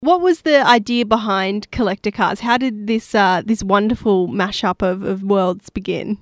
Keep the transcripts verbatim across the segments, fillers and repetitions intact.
What was the idea behind Collector Cars? How did this uh, this wonderful mashup of, of worlds begin?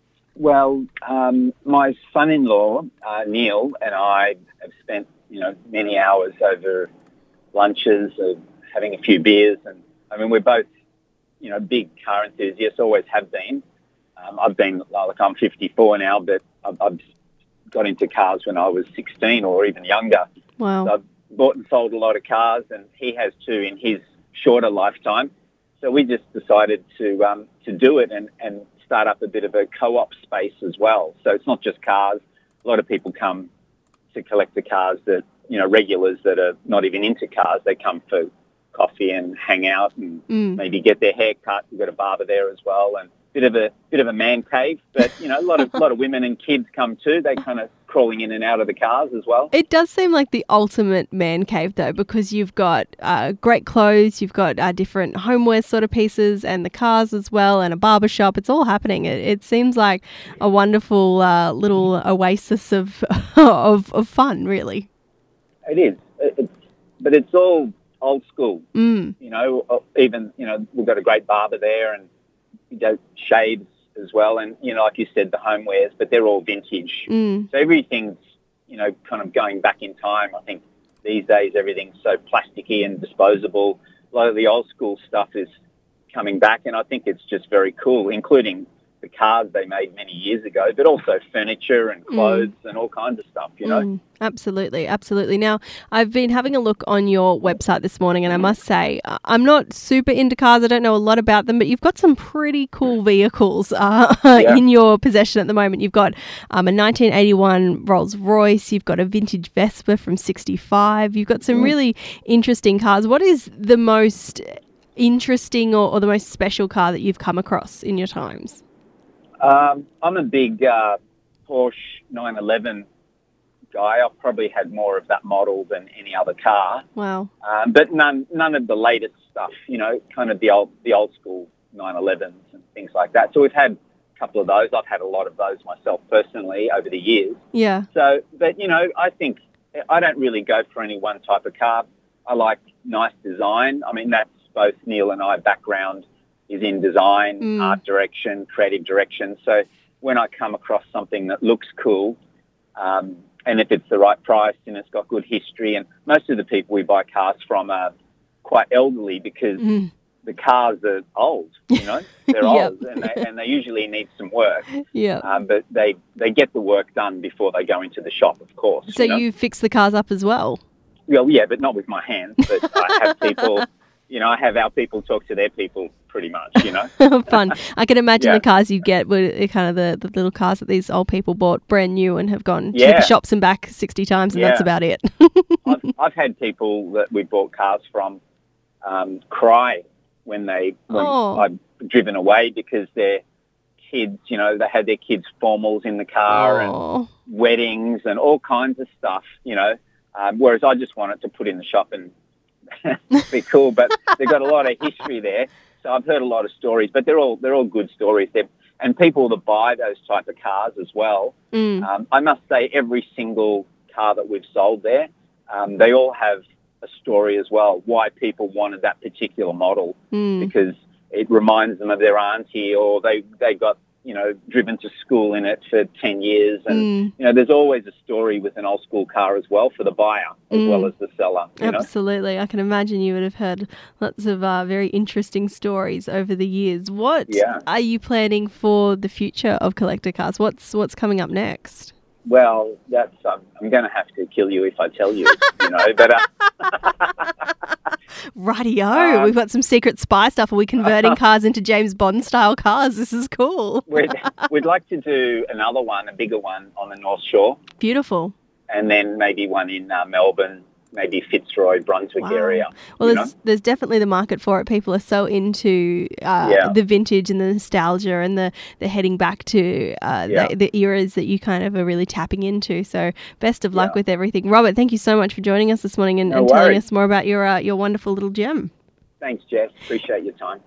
Well, um, my son-in-law, uh, Neil, and I have spent, you know, many hours over lunches, of having a few beers. And, I mean, we're both, you know, big car enthusiasts, always have been. Um, I've been, like, I'm fifty-four now, but I've, I've got into cars when I was sixteen or even younger. Wow. So I've bought and sold a lot of cars, and he has too in his shorter lifetime. So we just decided to um, to do it and, and start up a bit of a co-op space as well. So it's not just cars. A lot of people come to Collector Cars that, you know, regulars that are not even into cars. They come for coffee and hang out and Mm. maybe get their hair cut. We've got a barber there as well, and bit of a bit of a man cave. But, you know, a lot of lot of women and kids come too. They kind of crawling in and out of the cars as well. It does seem like the ultimate man cave, though, because you've got uh, great clothes, you've got uh, different homeware sort of pieces, and the cars as well, and a barber shop. It's all happening. It, it seems like a wonderful uh, little oasis of, of of fun, really. It is, it, it's, but it's all old school. Mm. You know, even, you know, we've got a great barber there, and he does shaves as well, and, you know, like you said, the homewares, but they're all vintage. Mm. So everything's, you know, kind of going back in time. I think these days everything's so plasticky and disposable. A lot of the old school stuff is coming back, and I think it's just very cool, including the cars they made many years ago, but also furniture and clothes mm. and all kinds of stuff, you know. Mm, absolutely, absolutely. Now, I've been having a look on your website this morning, and I must say, I'm not super into cars. I don't know a lot about them, but you've got some pretty cool vehicles uh, yeah. in your possession at the moment. You've got um, a nineteen eighty-one Rolls Royce. You've got a vintage Vespa from sixty-five. You've got some mm. really interesting cars. What is the most interesting or, or the most special car that you've come across in your times? Um, I'm a big uh, Porsche nine eleven guy. I've probably had more of that model than any other car. Wow. Um, but none none of the latest stuff, you know, kind of the old the old school nine elevens and things like that. So we've had a couple of those. I've had a lot of those myself personally over the years. Yeah. So, but, you know, I think I don't really go for any one type of car. I like nice design. I mean, that's both Neil and I background is in design, mm. art direction, creative direction. So when I come across something that looks cool, um, and if it's the right price and it's got good history, and most of the people we buy cars from are quite elderly because mm. the cars are old, you know, they're yep. old and they, and they usually need some work. Yeah. Um, but they, they get the work done before they go into the shop, of course. So you know? you fix the cars up as well? Well, yeah, but not with my hands. But I have people... You know, I have our people talk to their people pretty much, you know. Fun. I can imagine yeah. the cars you get were kind of the, the little cars that these old people bought brand new and have gone yeah. to the shops and back sixty times and yeah. that's about it. I've, I've had people that we bought cars from um, cry when, they, when oh. I've driven away because their kids, you know, they had their kids' formals in the car oh. and weddings and all kinds of stuff, you know, um, whereas I just wanted to put in the shop and be cool, but they've got a lot of history there. So I've heard a lot of stories, but they're all they're all good stories. They're, and people that buy those type of cars as well. Mm. Um, I must say, every single car that we've sold there, um, they all have a story as well. Why people wanted that particular model mm. because it reminds them of their auntie, or they they got you know driven to school in it for ten years, and mm. you know there's always a story with an old school car as well for the buyer as mm. well as the seller. You Absolutely. know? I can imagine you would have heard lots of uh, very interesting stories over the years. What yeah. are you planning for the future of Collector Cars? What's what's coming up next? Well, that's um, I'm going to have to kill you if I tell you, you know. But uh, rightio, um, we've got some secret spy stuff. Are we converting cars into James Bond style cars? This is cool. we'd we'd like to do another one, a bigger one on the North Shore. Beautiful. And then maybe one in uh, Melbourne, maybe Fitzroy, Brunswick wow. area. Well, there's, there's definitely the market for it. People are so into uh, yeah. the vintage and the nostalgia and the, the heading back to uh, yeah. the, the eras that you kind of are really tapping into. So best of luck yeah. with everything. Robert, thank you so much for joining us this morning and, no and telling worries. us more about your uh, your wonderful little gem. Thanks, Jess. Appreciate your time.